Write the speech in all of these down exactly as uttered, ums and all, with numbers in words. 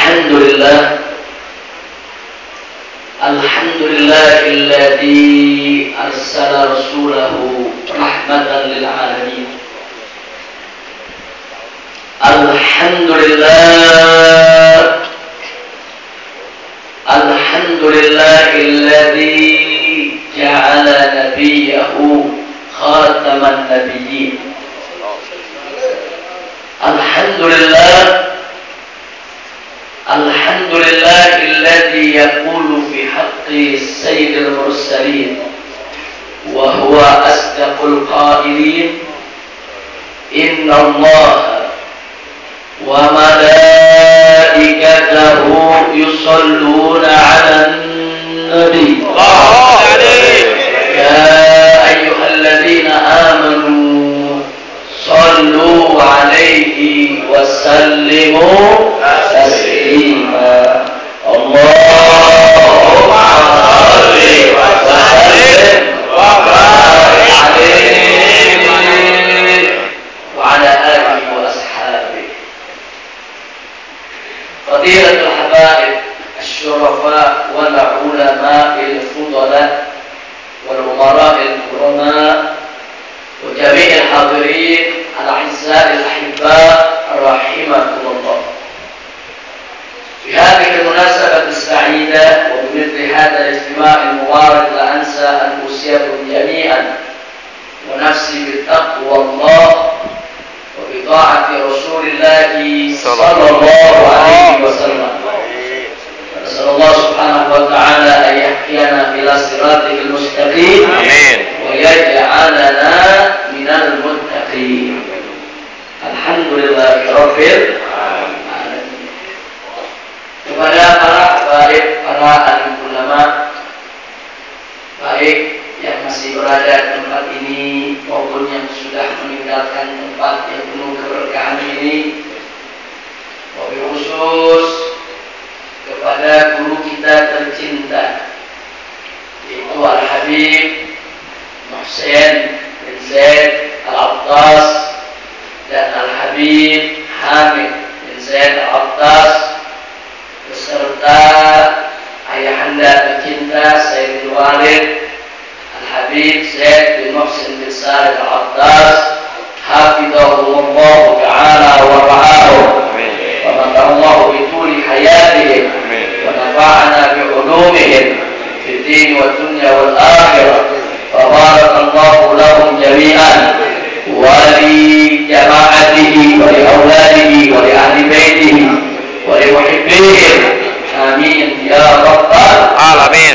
Alhamdulillah Alhamdulillahilladzi arsala rasulahu rahmatan lil alamin. Alhamdulillah Alhamdulillahilladzi ja'ala nabiyahu khataman nabiyyin. Alhamdulillah Alhamdulillahilladzi yaqulu fi haqqi sayyidil mursalin wa huwa asdaqul qailin. Innallaha wa malaikatahu yusalluna 'alan nabi. Allahu alaihi ya ayyuhalladzina amanu sallu 'alaihi wa sallimu taslima. Allahumma shalli wa sallim wa barik 'alaihi wa 'ala alihi wa ashabihi. Fadilatul habaib asy-syurafa wal ulama'il fudala wal umara'il kurama wa jami'il hadirin al-'azza'il ahibba rahimakumullah. في هذه المناسبة السعيدة وبمثل هذا الاجتماع المبارك لا أنسى أن أوصيكم جميعا ونفسي بتقوى الله وبطاعة رسول الله صلى الله عليه وسلم. نسأل الله سبحانه وتعالى أن يحيينا إلى صراطه المستقيم ويجعلنا من المتقين. الحمد لله رب العالمين. Kepada para habaib, para alim ulama, baik yang masih berada di tempat ini maupun yang sudah meninggalkan tempat yang penuh keberkahan ini, wabil khusus kepada guru kita tercinta, yaitu Al-Habib Muhsin bin Zaid Al-Attas dan Al-Habib Hamid bin Zaid Al-Attas, beserta ayahanda tercinta Sayyidul Walid Al-Habib Zaid bin Muhsin bin Said Al-Attas, hafidhahumullah ta'ala wa ra'ahum wa matallahu bituli hayatihim wa nafa'ana bi'ulumihim fid din wa dunya wal akhirah. Wa barakallahu lahum jami'an wa li jama'atihi wa li awladihi wa li ahli baitihi wa li muhibbihim. Amin ya rabbal alamin.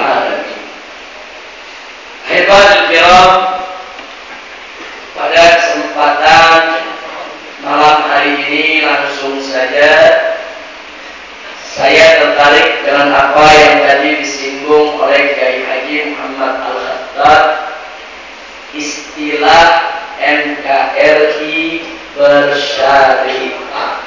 Hadirin kiram, pada kesempatan malam hari ini langsung saja saya tertarik dengan apa yang tadi disinggung oleh Kiai Haji Muhammad Al-Khattab, istilah N K R I bersyariah.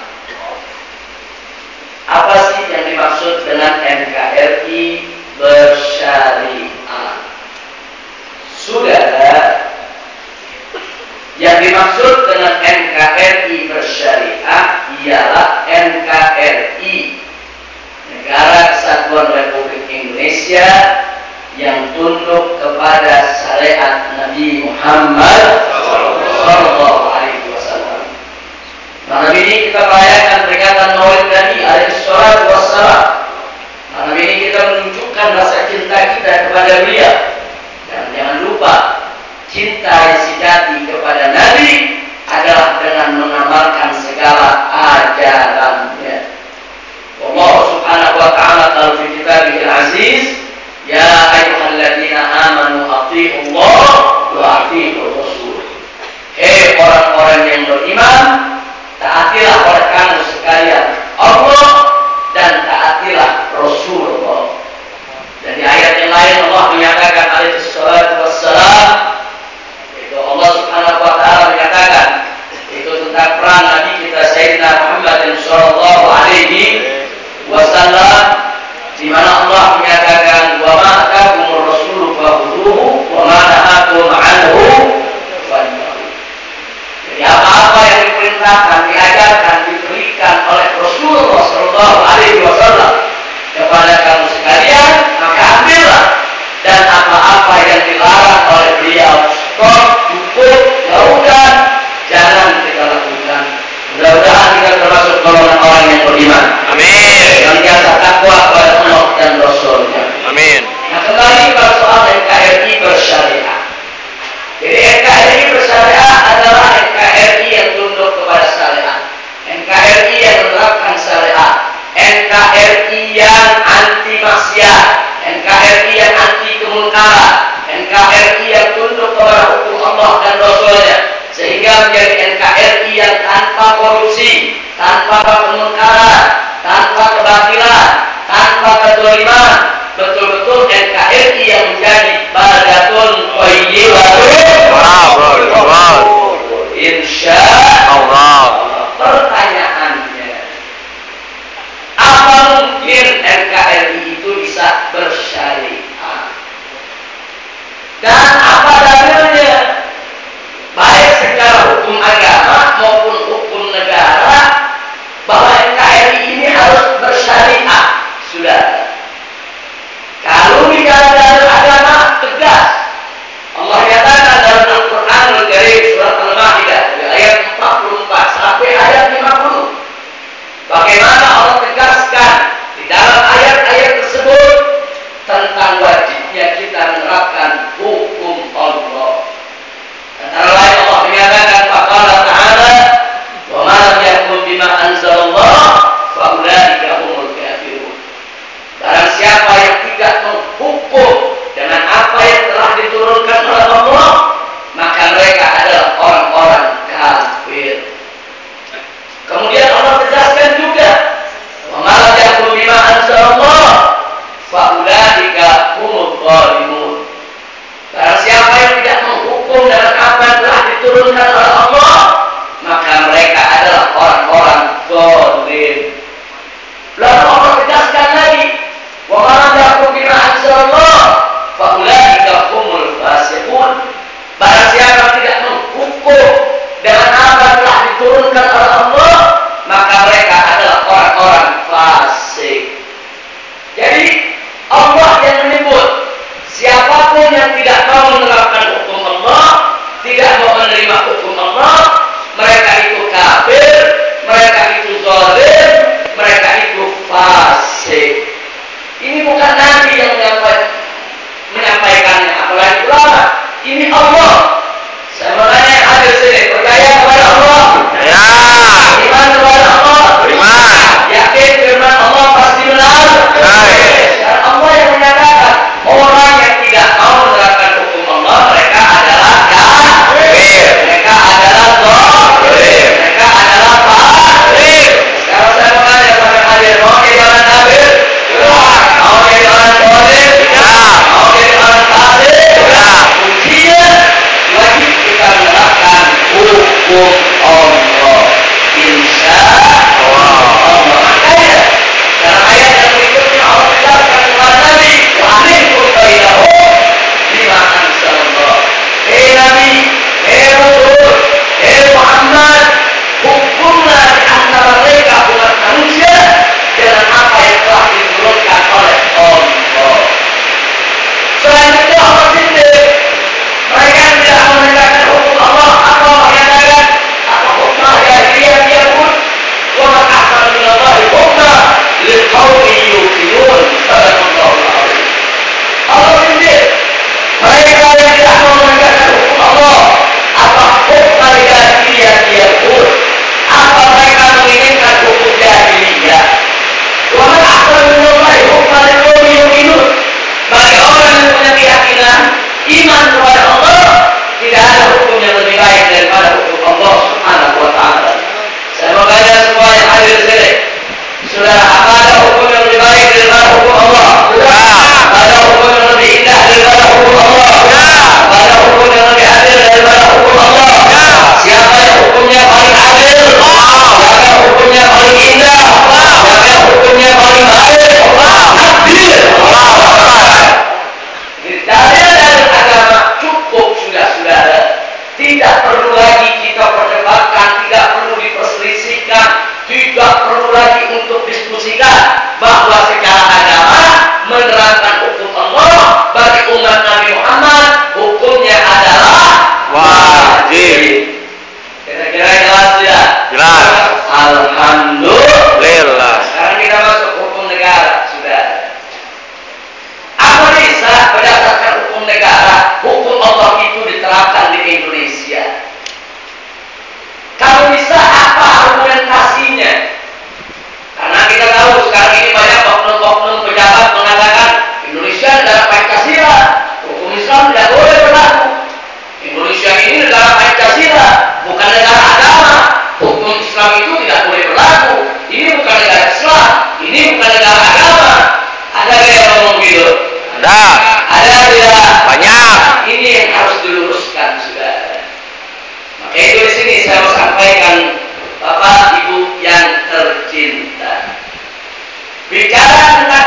Apa sih yang dimaksud dengan N K R I bersyariah? Saudara, yang dimaksud dengan N K R I bersyariah ialah N K R I, Negara Kesatuan Republik Indonesia, yang tunduk kepada syariat Nabi Muhammad Sallallahu Alaihi Wasallam. Malam ini kita merayakan peringatan Maulid Nabi alaihi salatu wassalam. Malam ini kita menunjukkan rasa cinta kita kepada beliau. Dan jangan lupa, cinta yang sejati kepada Nabi adalah dengan mengamalkan segala ajarannya. Allah Subhanahu wa ta'ala qala fi kitabihil aziz, ya ayyuhalladzina amanu athi'ullah wa athi'ur rasul. Hei orang-orang yang beriman, taatilah oleh kamu sekalian Allah dan taatilah Rasulullah. Dan di ayat yang lain Allah menyatakan alaihi salatu wassalam, itu Allah Subhanahu wa ta'ala menyatakan itu tentang peran Nabi kita Sayyidina Muhammad sallallahu N K R I itu bisa bersyariah. Dan apa dalilnya? Baik secara hukum agama maupun hukum negara, bahwa N K R I ini harus bersyariah. Sudah. Kalau bicara dalil agama tegas, Allah nyatakan dalam Al-Quranul Karim surat Al-Maidah ayat empat puluh empat sampai ayat lima puluh. Bagaimana Allah tegaskan di dalam ayat-ayat tersebut tentang wajibnya kita menerapkan hukum Allah. Antara lain Allah menyatakan faqala ta'ala wa ma lam yahkum bima anzalallah fa ulaika humul kafirun. Barang siapa yang tidak menghukum dengan apa yang telah diturunkan oleh Allah, maka mereka adalah orang-orang kafir. Kemudian Allah tegaskan juga wa ma lam yahkum bima anzalallah fa ulaika humul zalimun. Barang siapa yang tidak menghukum dengan apa yang telah diturunkan oleh Allah, maka mereka adalah orang-orang zalim. Lalu Allah tegaskan lagi, wa ma lam yahkum bima anzalallah fa ulaika humul fasiqun. Barang siapa tidak menghukum dengan apa yang telah diturunkan oleh Allah, maka mereka adalah orang-orang fasik. Jadi Allah yang menyebut siapapun yang tidak mau menerapkan hukum Allah, tidak mau menerima hukum Allah, mereka itu kafir, mereka itu zalim, mereka itu fasik. Ini bukan Nabi yang menyampaikan, menyampaikannya, apalagi ulama. Ini Allah. Saya bertanya yang hadir sini, percaya kepada Allah? Ya. Iman kepada Allah? Beriman. Yakin firman Allah pasti benar? Baik. Dan Allah yang menyatakan orang yang tidak mau menerapkan hukum Allah, mereka adalah kafir. Mereka adalah zalim. Mereka adalah fasik. Kalau saya bertanya kepada hadir, mau jadi orang kafir? Mau jadi orang zalim? Mau jadi orang fasik? Kuncinya wajib kita menerapkan hukum Allah. Insya Allah. Makanya dalam ayat yang berikutnya Allah tegaskan kepada Nabi, wahyikum bainahum bima anzalallah. Hei Nabi, hei Rasul, hei Muhammad, hukumlah di antara mereka umat manusia dengan apa yang telah diturunkan oleh Allah. Selanjutnya Allah sendiri, mereka yang tidak menegakkan hukum Allah, apa menyatakan apa hukum jahiliyah dia pun wa man ahsana min Allahi hukman liqaumin yuqinun. Sadaqallahu alazim. Allah sendiri, mereka yang tidak mau menegakkan hukum Allah, apa hukum jahiliyah dia pun, apa mereka menginginkan hukum jahiliyah. Wa man ahsana min Allahi hukman liqaumin yuqinun. Bagi orang yang punya keyakinan iman kepada Allah, tidak ada hukum yang lebih baik daripada hukum Allah Subhanahu wa taala. Saya mau tanya semua yang hadir di sini, saudara, apa ada hukum yang lebih baik daripada hukum Allah? Apa ada hukum yang lebih indah daripada hukum Allah? Apa ada hukum yang lebih adil daripada hukum Allah? Siapa yang hukumnya paling adil? Siapa yang hukumnya paling indah? Siapa yang hukumnya paling baik? Adil. Dalil-dalil agama cukup sudah saudara. Tidak perlu lagi kita perdebatkan, tidak perlu diperselisihkan, tidak perlu lagi untuk diskusikan bahwa secara agama menerapkan hukum Allah bagi umat Nabi Muhammad hukumnya adalah wajib. Kira-kira jelas tidak? Jelas. Alhamdulillah. Sekarang kita masuk hukum negara, sudah. Apa bisa berdasarkan hukum negara, hukum Allah itu diterapkan di Indonesia? Kalau bisa, apa argumentasinya? Karena kita tahu sekarang ini banyak oknum-oknum pejabat mengatakan Indonesia negara Pancasila, hukum Islam tidak boleh berlaku. Indonesia ini negara Pancasila, bukan negara agama. Hukum Islam itu tidak boleh berlaku. Ini bukan negara Islam, ini bukan negara agama. Ada yang ngomong gitu? Ada. Ada tidak? Banyak. Ini yang harus diluruskan, saudara. Maka itu di sini saya mau sampaikan, Bapak Ibu yang tercinta. Bicara tentang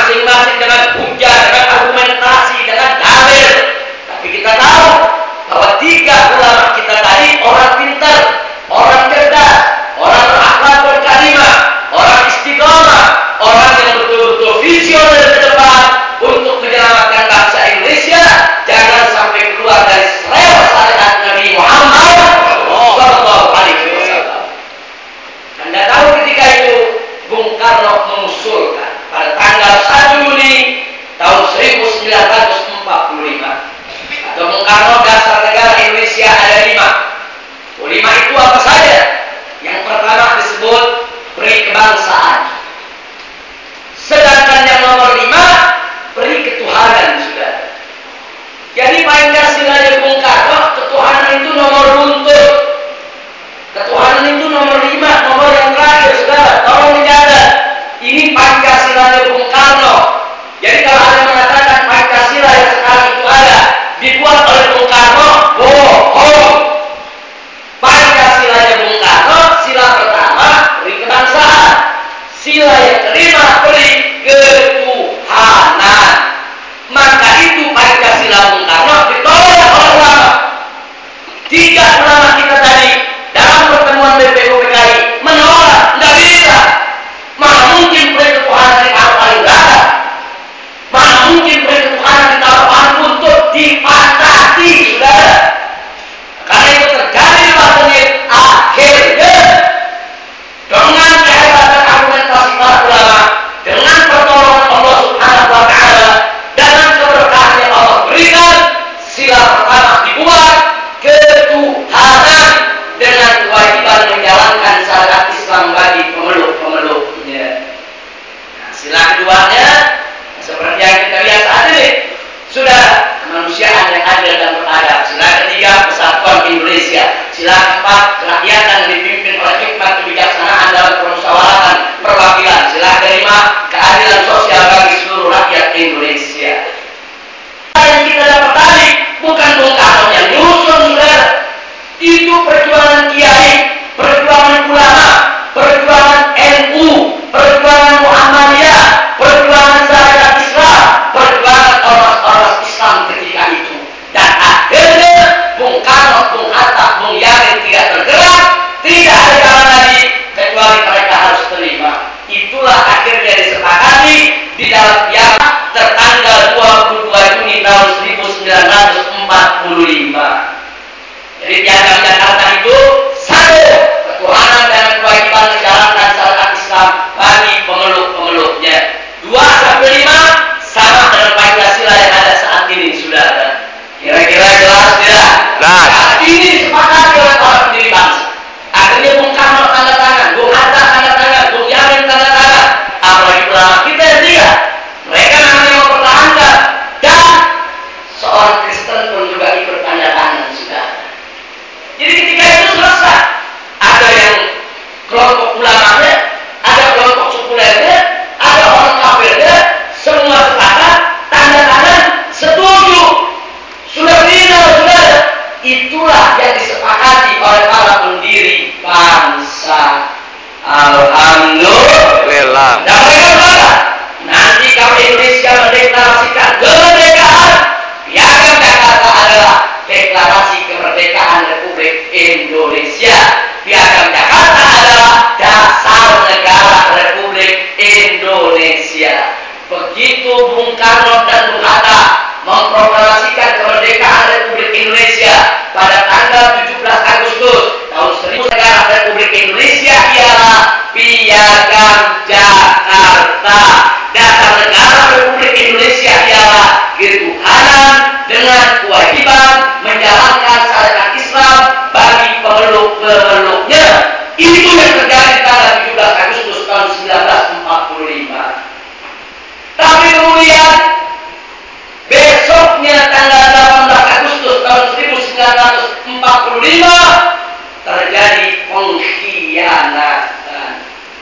masing-masing dengan hujah, dengan argumentasi, dengan dalil. Tapi kita tahu bahwa tiga ulama kita tadi orang pintar, orang cerdas, orang berakhlak berkarimah, orang istiqomah, orang yang betul-betul visioner ke depan untuk menyelamatkan bangsa Indonesia jangan sampai keluar dari selera syariat Nabi Muhammad Shallallahu Alaihi Wasallam. Anda tahu ketika itu Bung Karno mengusulkan pada tanggal satu Juni tahun seribu sembilan ratus empat puluh lima atau Bung Karno dasar negara Indonesia ada lima. Oh, lima itu apa saja? Yang pertama disebut peri kebangsaan. Sedangkan yang nomor lima peri ketuhanan, sudah. Jadi Pancasilanya Bung Karno, ketuhanan itu nomor runtut. Ketuhanan itu nomor lima, nomor yang terakhir, saudara. Tolong dicatat. Ini Pancasilanya Bung Karno. Jadi kalau Anda mengatakan Pancasila yang sekarang itu ada, dibuat oleh Bung Karno, bohong. Pancasilanya Bung Karno, sila pertama, peri kebangsaan. Sila yang kelima, peri ketuhanan. Maka itu Pancasila Bung Karno ditolak oleh ulama. Tiga ulama kita tadi dalam pertemuan B P U P K I menolak, tidak bisa. Mana mungkin peri ketuhanan ditaruh paling berat? Mana mungkin peri ketuhanan ditaruh paling buntut? Dipatati, saudara. Karena itu terjadi di akhirnya dengan kehebatan argumentasi para ulama, dengan pertolongan Allah Subhanahu Wa Taala, dengan keberkahan yang Allah berikan, sila pertama dibuat, ketuhanan dengan kewajiban menjalankan syariat Islam bagi pemeluk-pemeluknya. Nah, sila keduanya seperti yang kita lihat saat ini, sudah kemanusiaan yang adil dan beradab. Sila ketiga persatuan Indonesia. Sila keempat kerakyatan yang dipimpin oleh hikmat kebijaksanaan dalam permusyawaratan perwakilan. Sila kelima keadilan sosial bagi seluruh rakyat Indonesia. Yang kita dapat tadi bukan Bung Karno yang nyusun, saudara. Itu perjuangan kiai, perjuangan ulama, perjuangan N U, perjuangan Muhammadiyah, perjuangan syariat Islam, perjuangan ormas-ormas Islam ketika itu. Dan akhirnya Bung Karno, Bung Hatta, Bung Yamin tidak bergerak, tidak ada jalan lagi kecuali mereka harus terima. Itulah akhirnya disepakati di dalam piagam tertanggal dua puluh dua Juni tahun seribu sembilan ratus empat puluh lima. Jadi piagam Jakarta itu satu, ketuhanan dan kewajiban menjalankan syariat Islam bagi pemeluk-pemeluknya. Dua sampai lima sama dengan Pancasila yang ada saat ini, saudara. Kira-kira jelas tidak? Jelas. Nah, ini disepakati oleh para pendiri bangsa. Akhirnya Bung Karno tanda tangan, Bung Hatta tanda tangan, Bung Yamin tanda tangan. Apalagi ulama kita yang tiga, mereka namanya mempertahankan, dan seorang Kristen pun juga ikut tanda tangan, saudara. Jadi ketika itu selesai, ada yang kelompok ulamanya, ada kelompok sekulernya, ada orang kafirnya, semua sepakat, tanda tangan, setuju. Sudah final, saudara. Itulah yang disepakati oleh para pendiri bangsa. Alhamdulillah. Dan mereka berkata, nanti kalau Indonesia mendeklarasikan kemerdekaan, piagam Jakarta adalah deklarasi kemerdekaan Republik Indonesia. Piagam Jakarta adalah dasar negara Republik Indonesia. Begitu Bung Karno dan Bung Hatta memproklamasikan kemerdekaan Republik Indonesia pada tanggal tujuh belas Agustus tahun seribu negara Republik Indonesia ialah Piagam Jakarta. Dasar negara Republik Indonesia ialah ketuhanan dengan kewajiban menjalankan syariat Islam bagi pemeluk-pemeluknya. Itu yang terjadi tanggal tujuh belas Agustus tahun seribu sembilan ratus empat puluh lima. Tapi kemudian besoknya tanggal delapan belas Agustus tahun seribu sembilan ratus empat puluh lima terjadi pengkhianatan,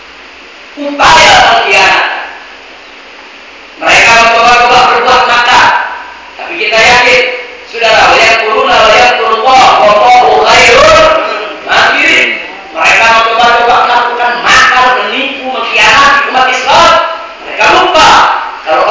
upaya pengkhianatan. Mereka mencoba-coba berbuat makar, tapi kita yakin, saudara, yang kuruna, yang kurullah, wallahu khairul makirin. Mereka mencoba-coba melakukan makar, menipu, mengkhianati umat Islam. Mereka lupa kalau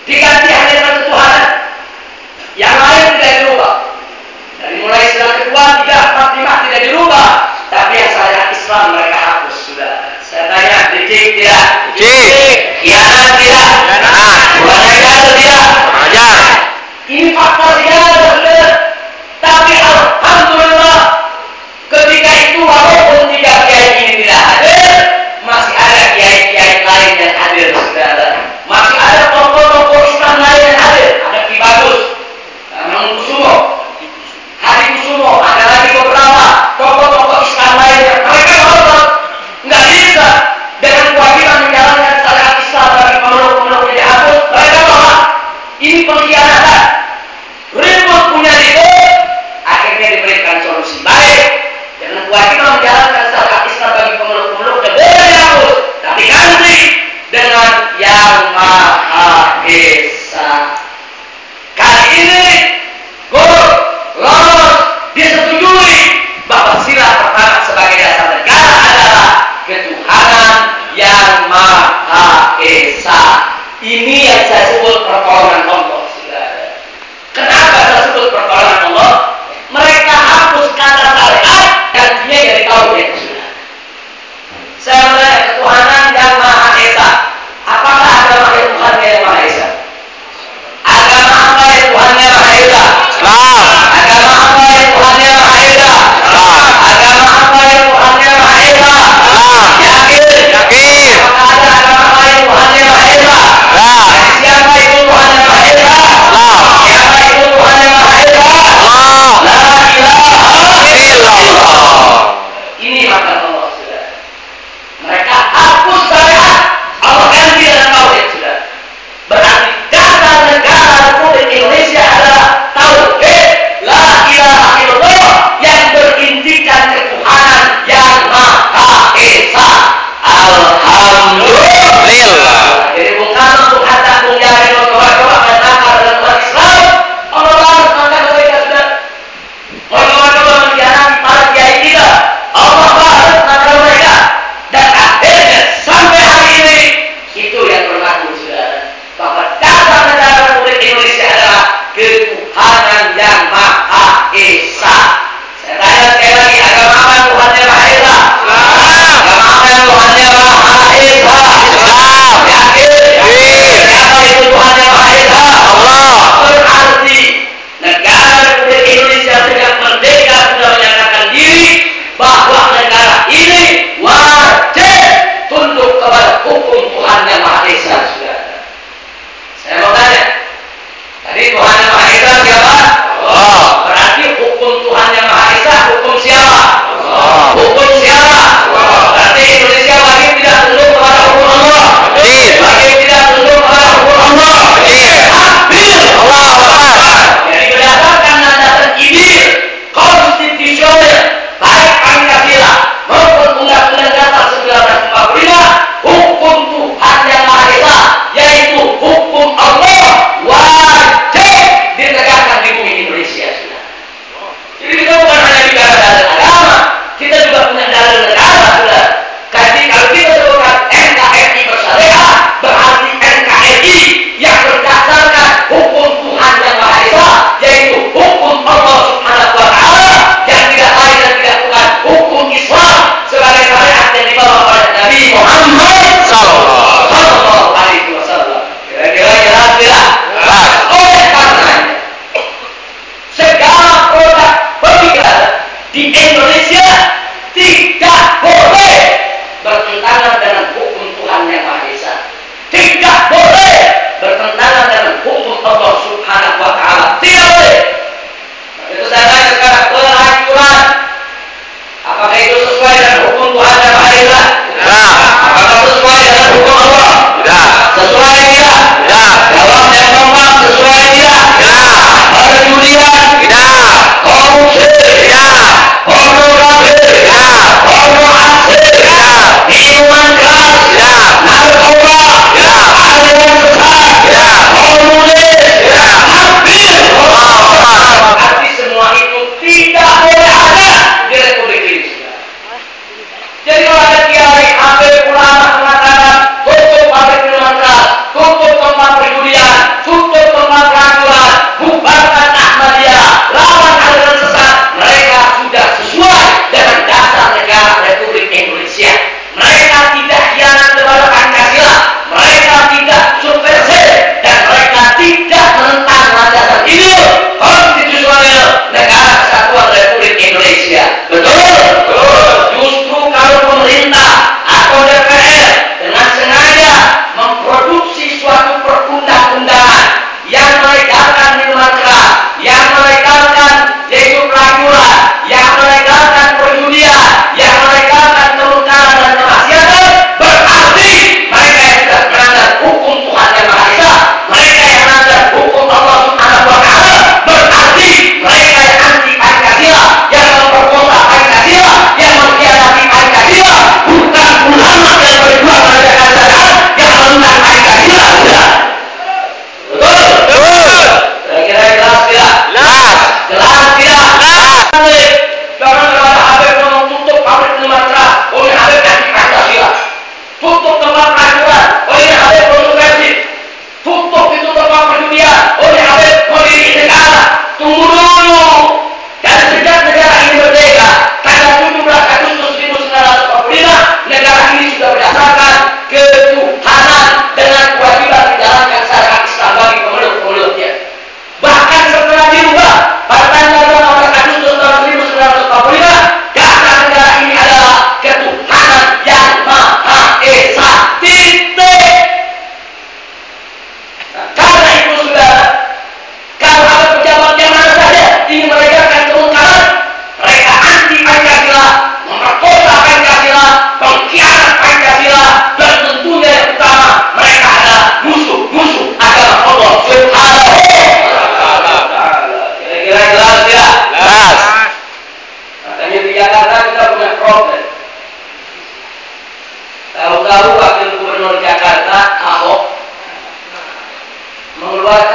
diganti hanya satu Tuhan. Yang lain tidak dirubah. Dari mulai sila kedua, tiga, empat, lima tidak dirubah. Tapi yang syariat Islam mereka hapus sudah. Saya tanya, didik tidak? Didik. Khianat tidak? Khianat. Kurang ajar atau tidak? Kurang ajar. Ini fakta sejarah, saudara. Tapi alhamdulillah, ketika itu walaupun tiga kiai ini tidak hadir, masih ada kiai-kiai lain yang hadir, saudara. Masih ada tokoh-tokoh Islam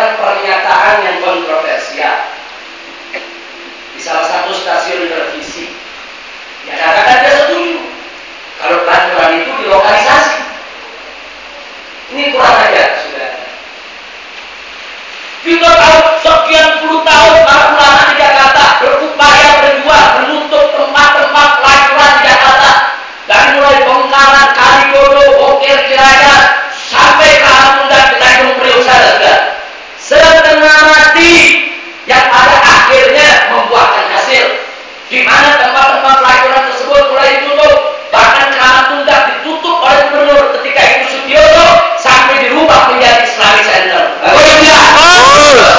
mengeluarkan pernyataan yang kontroversial di salah satu stasiun televisi. Ya katakan dia setuju kalau pelacuran itu dilokalisasi. Ini kurang ajar, saudara. Kita tahu sekian puluh tahun para ulama di Jakarta berupaya berjuang menutup tempat-tempat pelacuran di Jakarta, dari mulai Bongkaran, Kalijodo, Bokir, Ciracas sampai ke Ampung dan ke Tanjung Priok saudara. Setengah mati yang pada akhirnya membuahkan hasil, di mana tempat-tempat pelacuran tersebut mulai ditutup, bahkan Keramat Tundak ditutup oleh gubernur ketika itu Sutioso sampai dirubah menjadi Islamic Center.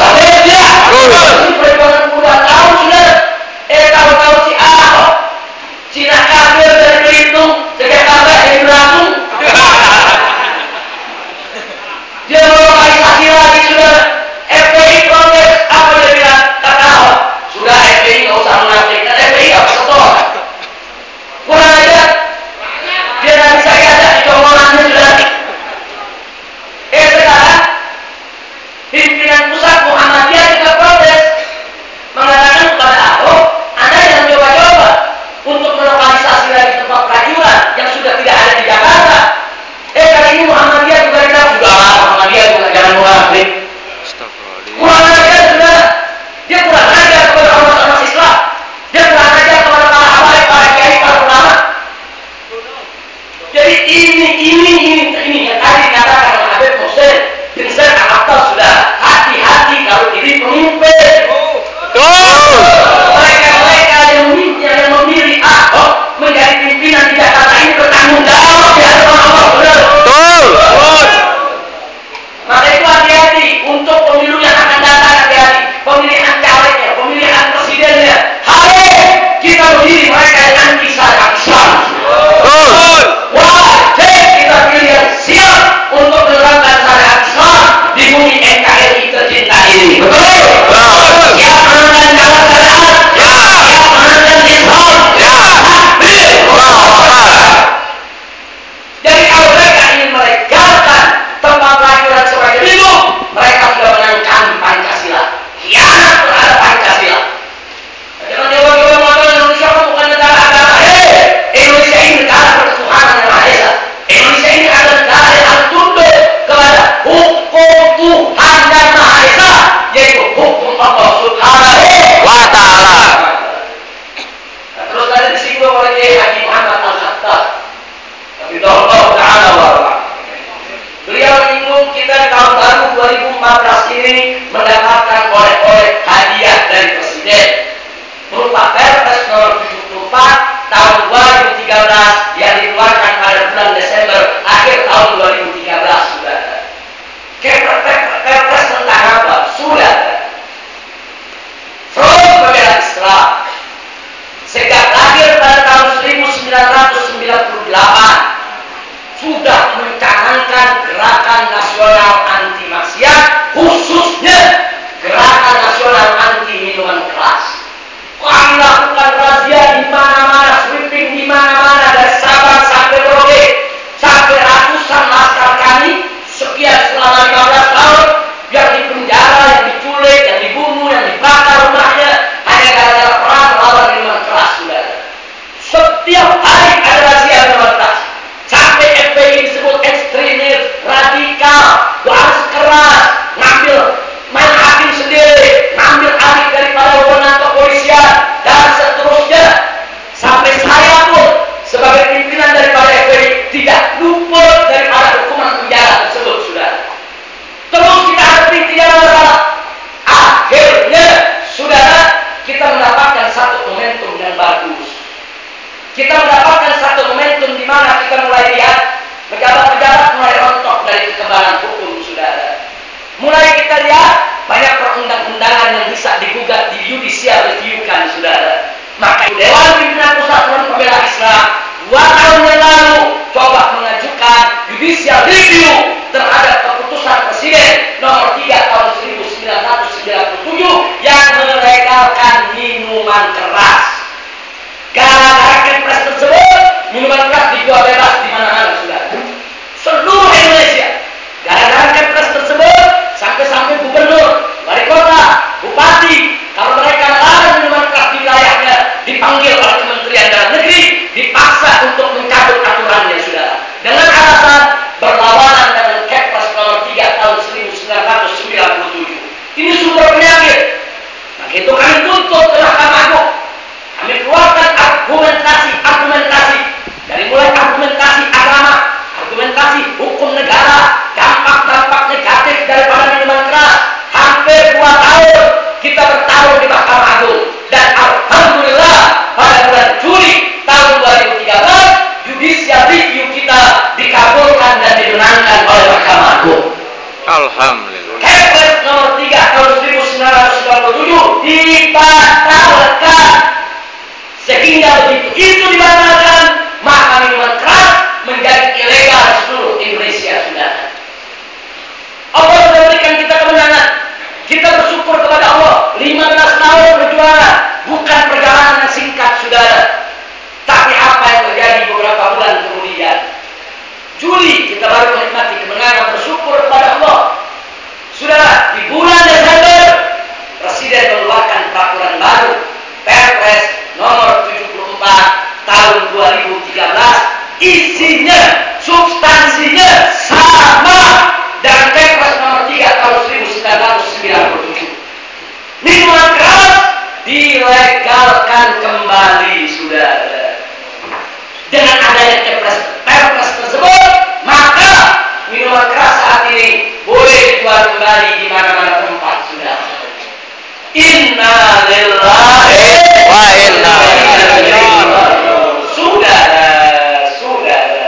hukum negara, dampak-dampak negatif daripada minuman keras. Hampir dua tahun kita bertarung di Mahkamah Agung, dan alhamdulillah pada bulan Juli tahun dua ribu tiga belas judicial review kita dikabulkan dan dimenangkan oleh Mahkamah Agung. Alhamdulillah. Kepres nomor tiga tahun seribu sembilan ratus sembilan puluh tujuh dibatalkan, sehingga begitu itu dibatalkan maka minuman keras menjadi ilegal di seluruh Indonesia. Sudah Allah sudah berikan kita kemenangan. Kita bersyukur kepada Allah. lima belas tahun perjuangan bukan perjalanan yang singkat, saudara. Tapi apa yang terjadi beberapa bulan kemudian, Juli kita baru menikmati kemenangan, bersyukur kepada Allah. Saudara, di bulan Desember Presiden mengeluarkan peraturan baru, Perpres nomor tujuh puluh empat tahun dua ribu tiga belas. Isinya, substansinya sama dengan Perpres nomor tiga tahun seribu sembilan ratus sembilan puluh tujuh. Minuman keras dilegalkan kembali, saudara. Dengan adanya Perpres Perpres tersebut, maka minuman keras saat ini boleh dijual kembali di mana-mana tempat, saudara. Inna lillahi wa inna ilaihi raji'un. Saudara, saudara,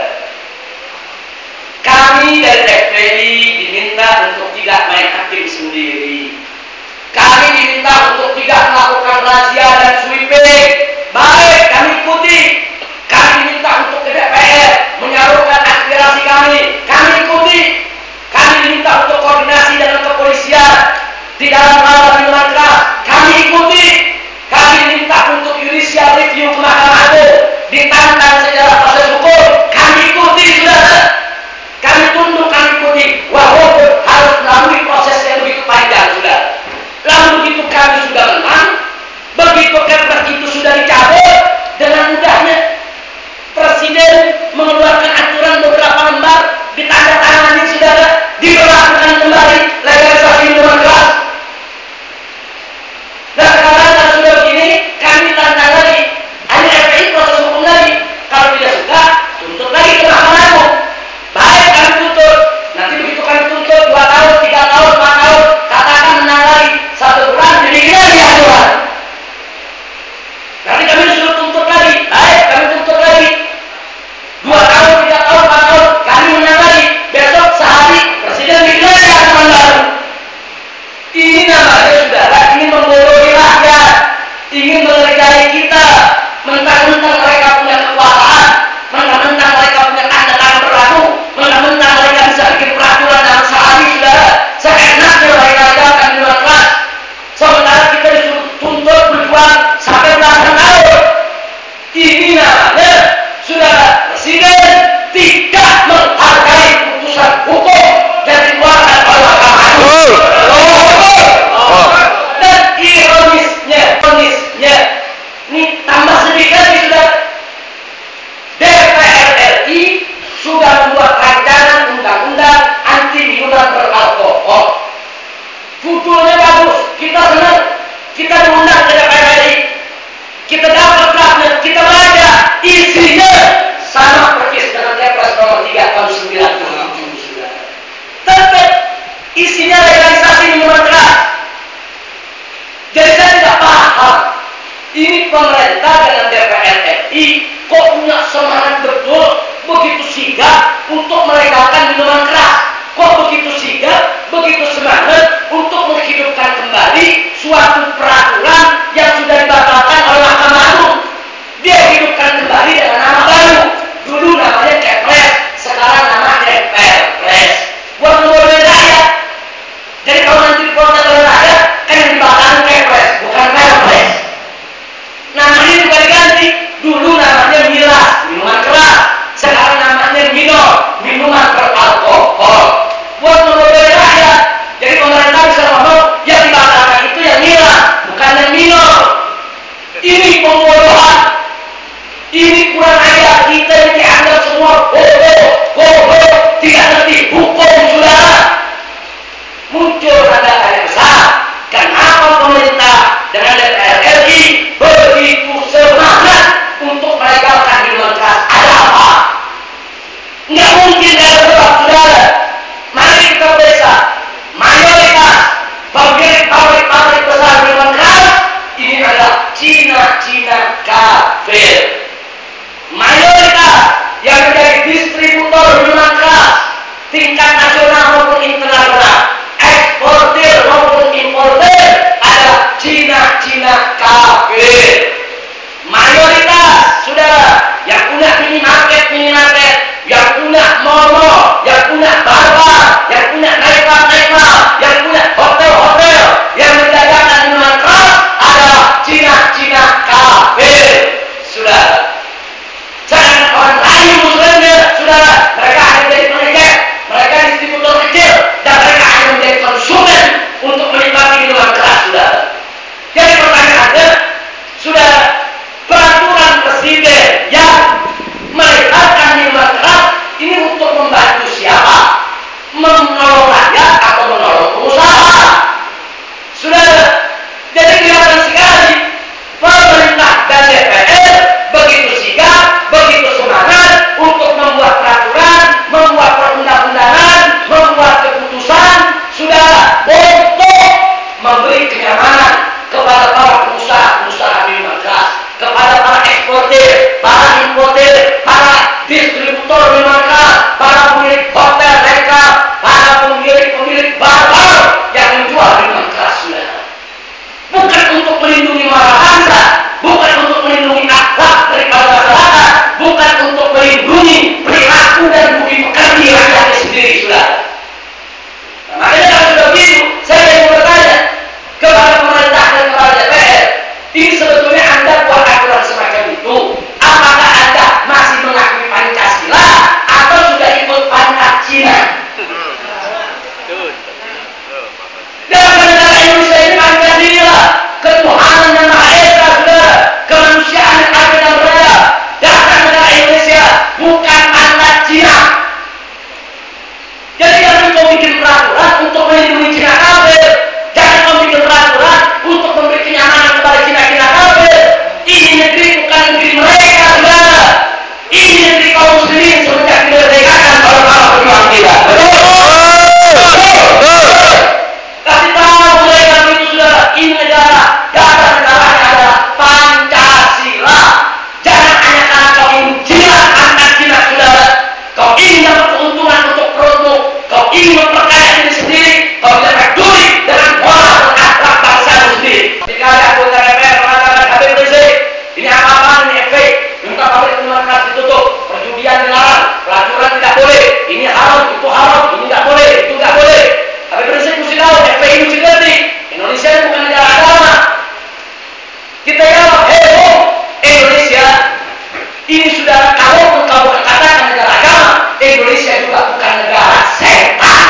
kami dari F P I diminta untuk tidak main hakim sendiri. Kami diminta untuk tidak melakukan razia dan sweeping. Baik, kami ikuti. Kami diminta untuk ke D P R menyalurkan aspirasi kami. Kami ikuti. Kami diminta untuk koordinasi dengan kepolisian di dalam hal minuman keras. Kami ikuti. Kami diminta untuk judicial review ke Mahkamah Agung, ditantang secara proses hukum. Kami ikuti, saudara. Kami tunduk, kami ikuti. Walaupun harus melalui proses yang begitu panjang, saudara. Lalu begitu kami sudah menang, begitu Kepres itu sudah dicabut, dengan mudahnya Presiden mengeluarkan aturan beberapa lembar, ditandatangani, saudara, diberlakukan kembali legalisasi minuman keras. Nah sekarang kalau sudah begini, kami tantang lagi, hanya F P I proses hukum lagi. Kalau tidak suka, tuntut lagi ke Mahkamah Agung. Baik, kami tuntut. Nanti begitu kami tuntut dua tahun, tiga tahun, empat tahun, katakan menang lagi satu bulan, jadi lagi aturan. Nanti kami disuruh tuntut lagi. Baik, kami tuntut lagi. Dua tahun, tiga tahun, empat tahun, kami menang lagi. Besok sehari Presiden bikin lagi aturan baru. Ini namanya, saudara, ingin membodohi rakyat, ingin mengerjai kita. Mentang-mentang mereka punya kekuasaan, mentang-mentang mereka punya tanda tangan berlaku, mentang-mentang mereka bisa bikin peraturan dalam sehari, saudara. Seenaknya mereka akan minuman keras. Sementara kita disuruh tuntut berjuang sampai belasan tahun. Ini namanya, saudara, Presiden tidak menghargai putusan hukum yang dikeluarkan oleh Mahkamah Agung. Dan ironisnya, ironisnya, ini tambah sedikit lagi, saudara. D P R R I sudah membuat rancangan undang-undang anti minuman beralkohol. Judulnya bagus, kita senang, kita diundang ke D P R R I, kita dapat draftnya, kita baca, isinya sama persis dengan Kepres nomor tiga tahun sembilan puluh tujuh. Tetap isinya legalisasi minuman keras. Jadi saya tidak paham, ini pemerintah dengan D P R R I kok punya semangat betul, begitu sigap untuk melegalkan minuman keras. Kok begitu sigap, begitu semangat untuk menghidupkan kembali suatu peraturan yang sudah dibatalkan oleh Mahkamah Agung. Dia hidupkan kembali dengan nama baru. Dulu namanya Kepres, sekarang namanya Perpres. Buat membodohi rakyat. Jadi kalau nanti diprotes oleh rakyat, kan yang dibatalkan Kepres, bukan Perpres. Namanya juga diganti. Dulu namanya milas, minuman keras. Sekarang namanya minor, minuman beralkohol. Buat membodohi rakyat. Jadi pemerintah bisa ngomong, yang dibatalkan Cina kafir. Mayoritas yang menjadi distributor minuman keras tingkat nasional maupun internasional, eksportir maupun importir adalah Cina-Cina kafir. Mayoritas saudara yang punya minimarket minimarket, yang punya mall-mall, yang punya bar-bar, yang punya nightclub-nightclub, yang punya hotel-hotel yang menjajakan minuman keras adalah Cina-Cina kafir. Saudara, jangan orang lain muslimnya, saudara, mereka hanya menjadi pengecek, mereka distributor kecil, dan mereka hanya menjadi konsumen untuk menikmati minuman keras, saudara. Jadi pertanyaannya, saudara, peraturan presiden yang melegalkan minuman keras ini untuk membantu siapa? Menolong rakyat atau menolong pengusaha? Saudara, jadi kelihatan sekali pemerintah dan D P R begitu sigap, begitu semangat untuk membuat peraturan, membuat perundang-undangan, membuat keputusan, saudara, untuk memberi kenyamanan kepada para pengusaha-pengusaha minuman keras, kepada para eksportir, para importir, para distributor minuman keras, para pemilik hotel mereka, para pemilik-pemilik bar-bar yang menjual minuman keras, saudara. Bukan untuk melindungi moral bangsa, bukan untuk melindungi akhlak daripada masyarakat, bukan untuk melindungi perilaku dan budi pekerti rakyatnya sendiri, saudara. Nah, makanya kalau sudah begitu, saya ingin bertanya kepada pemerintah dan kepada D P R, ini sebetulnya Anda buat aturan semacam itu, apakah Anda masih mengakui Pancasila atau sudah ikut Pancasila? Dalam negara Indonesia ini Pancasila, ketuhanan yang Maha Esa, saudara, kemanusiaan yang adil dan beradab. Dasar negara Indonesia bukan Pancasila. Jadi jangan kau bikin peraturan untuk melindungi Cina kafir, jangan kau bikin peraturan untuk memberi kenyamanan kepada Cina-Cina kafir. Ini negeri bukan negeri mereka, saudara. Ini negeri kaum muslimin semenjak dimerdekakan oleh para pejuang kita. Betul? Kasih tahu mereka itu, saudara, ini negara, dasar negaranya adalah Pancasila. Jangan hanya karena kau ingin jilat angkat jinak, saudara, kau ingin dapat keuntungan untuk perutmu, kau ingin memperkaya diri sendiri, kau tidak peduli dengan moral dan akhlak bangsamu sendiri. Ketika ada anggota D P R mengatakan Habib Rizik, ini apa-apaan, ini efek, minta pabrik minuman keras ditutup, perjudian dilarang, pelacuran tidak boleh, ini haram, itu haram, ini tidak boleh, itu tidak boleh. Habib Rizik mesti tahu, F P I mesti ngerti, Indonesia ini bukan negara agama. Kita jawab, hei Indonesia, ini sudah kalau engkau berkatakan negara agama, Indonesia juga bukan negara setan.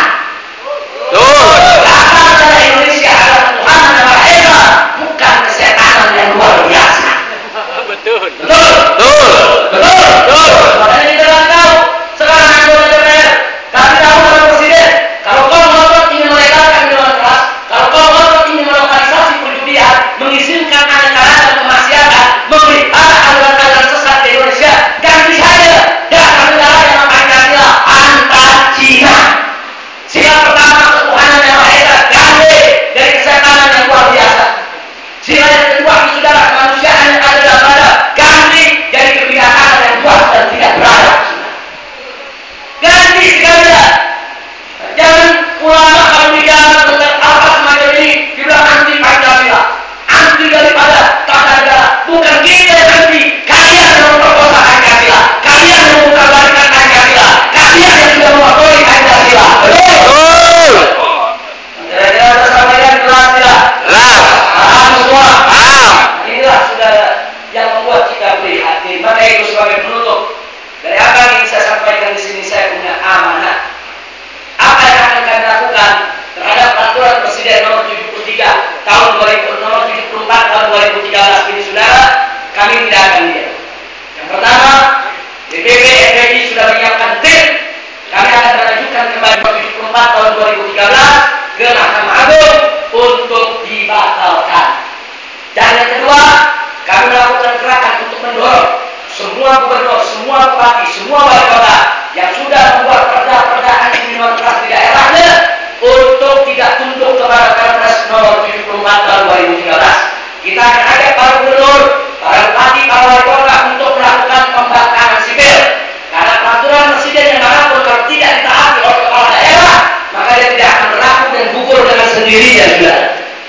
Dasar negara Indonesia adalah Tuhan yang Maha Esa, bukan kesetanan yang luar biasa. Betul. Betul. Betul. Betul. Makanya kita akan tahu sekarang anggota D P R kasih tahu kepada presiden, kalau kau ngotot ingin melegalkan minuman keras, kalau kau ngotot ingin melokalisasi perjudian, mengizinkan aneka-aneka kemaksiatan, memelihara aliran-aliran sesat di Indonesia, ganti saja dasar negara yang Pancasila, Pancasila. Sila pertama ketuhanan yang Maha Esa, ganti dari kesetanan yang luar biasa. Sila yang kedua, saudara, kemanusiaan yang ada dalam badan, ganti dari kebidakan yang luas dan tidak beradab. Ganti sekalian. Jangan ulama kalau bicara tentang apa semacam ini dibilang anti Pancasila, anti daripada tata negara. Bukan kita yang anti, kalian yang memperkosa Pancasila, kalian yang memperbalikkan Pancasila, kalian yang sudah mengotori Pancasila. Betul. Kira-kira ada sampaikan jelas tidak? Jelas. Paham semua? Paham. Inilah saudara yang membuat kita prihatin. Maka itu sebagai penutup dari apa yang ingin saya sampaikan di sini, saya punya amanah. Apa yang akan kami lakukan terhadap peraturan Presiden nomor tujuh puluh tiga tahun dua ribu, nomor tujuh puluh empat tahun dua ribu tiga belas ini, saudara, kami tidak akan diam. Yang pertama, D P P F P I sudah menyiapkan tim. Kami akan mengajukan kembali nomor tujuh puluh empat tahun dua ribu tiga belas ke Mahkamah Agung untuk dibatalkan. Dan yang kedua, kami melakukan gerakan untuk mendorong semua gubernur, semua bupati, semua wali kota yang sudah membuat perda-perda anti minuman keras di daerahnya untuk tidak tunduk kepada Perpres nomor tujuh puluh empat tahun dua ribu tiga belas. Kita akan ajak para gubernur, para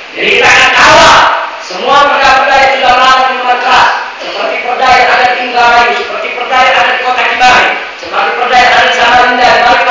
Jadi kita akan kawal semua perda-perda yang sudah melakukan minuman keras, seperti perda yang ada di Indramayu, seperti perda yang ada di Kota Cimahi, seperti perda yang ada di Samarinda, di